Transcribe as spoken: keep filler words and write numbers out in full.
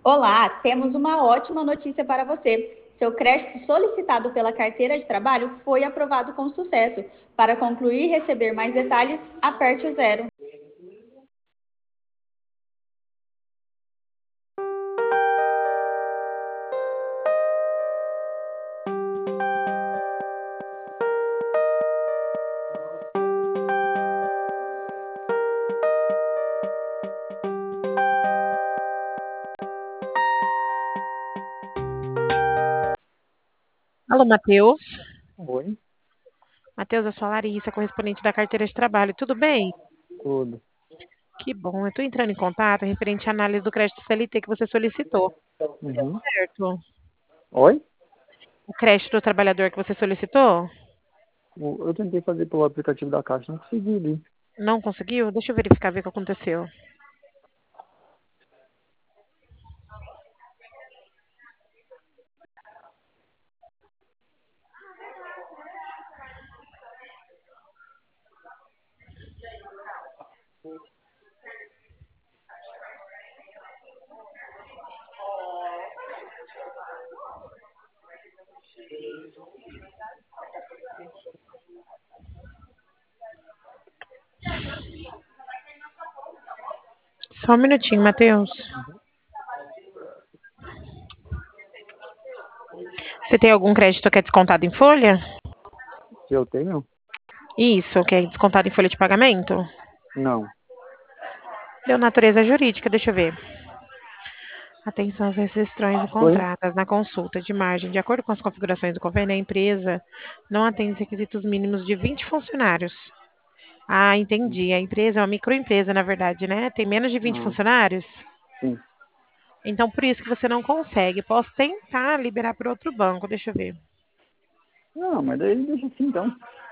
Olá, temos uma ótima notícia para você. Seu crédito solicitado pela carteira de trabalho foi aprovado com sucesso. Para concluir e receber mais detalhes, aperte o zero. Alô, Matheus. Oi, Matheus, eu sou a Larissa, correspondente da carteira de trabalho. Tudo bem? tudo. Que bom. Eu estou entrando em contato referente à análise do crédito C L T que você solicitou. Uhum. Certo? Oi? O crédito do trabalhador que você solicitou? O- Eu tentei fazer pelo aplicativo da Caixa, não consegui ali. Não conseguiu? Deixa eu verificar, ver o que aconteceu. Só um minutinho, Matheus. Você tem algum crédito que é descontado em folha? Se eu tenho? Isso, que é descontado em folha de pagamento? Não. Deu natureza jurídica, deixa eu ver. Atenção às restrições Oi? encontradas na consulta de margem. De acordo com as configurações do convênio, a empresa não atende os requisitos mínimos de vinte funcionários. Ah, entendi. A empresa é uma microempresa, na verdade, né? Tem menos de vinte Ah, funcionários? sim. Então, por isso que você não consegue. Posso tentar liberar para outro banco, deixa eu ver. Não, mas daí deixa assim então.